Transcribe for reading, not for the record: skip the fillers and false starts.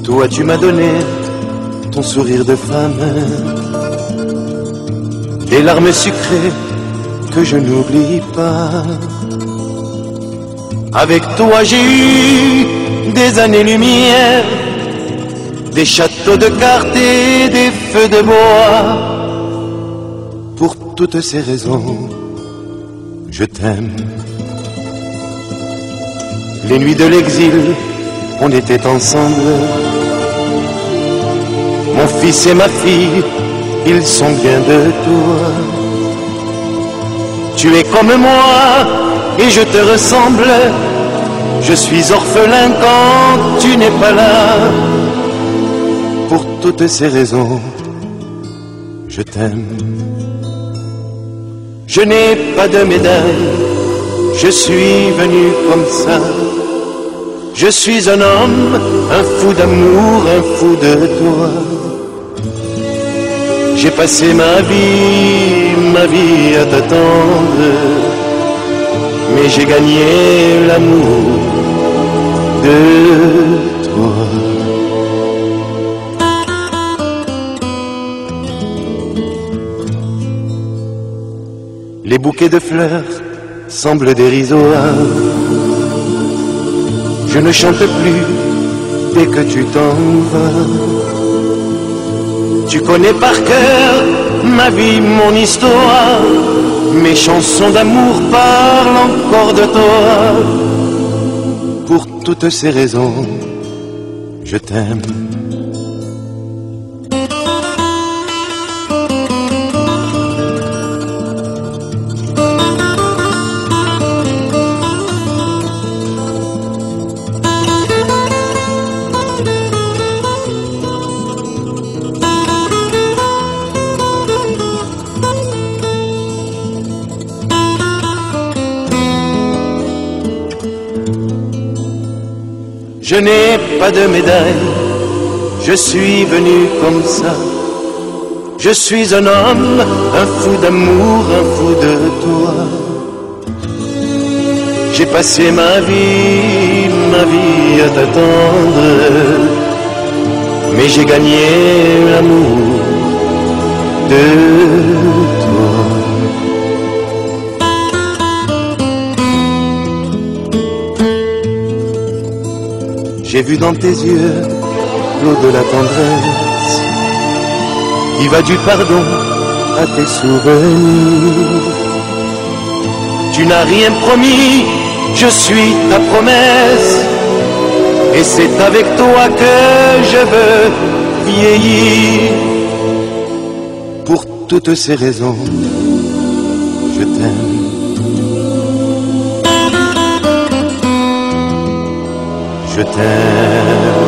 Toi tu m'as donné ton sourire de femme, des larmes sucrées que je n'oublie pas. Avec toi j'ai eu des années-lumière, des châteaux de cartes et des feux de bois. Pour toutes ces raisons, je t'aime. Les nuits de l'exil, on était ensemble. Mon fils et ma fille, ils sont bien de toi. Tu es comme moi et je te ressemble. Je suis orphelin quand tu n'es pas là. Pour toutes ces raisons, je t'aime. Je n'ai pas de médaille, je suis venu comme ça. Je suis un homme, un fou d'amour, un fou de toi. J'ai passé ma vie à t'attendre, mais j'ai gagné l'amour de toi. Les bouquets de fleurs semblent dérisoires. Je ne chante plus dès que tu t'en vas. Tu connais par cœur ma vie, mon histoire. Mes chansons d'amour parlent encore de toi. Pour toutes ces raisons, je t'aime. Je n'ai pas de médaille, je suis venu comme ça. Je suis un homme, un fou d'amour, un fou de toi. J'ai passé ma vie à t'attendre, mais j'ai gagné l'amour de toi. J'ai vu dans tes yeux l'eau de la tendresse qui va du pardon à tes souvenirs. Tu n'as rien promis, je suis ta promesse, et c'est avec toi que je veux vieillir. Pour toutes ces raisons, je t'aime. Je t'aime.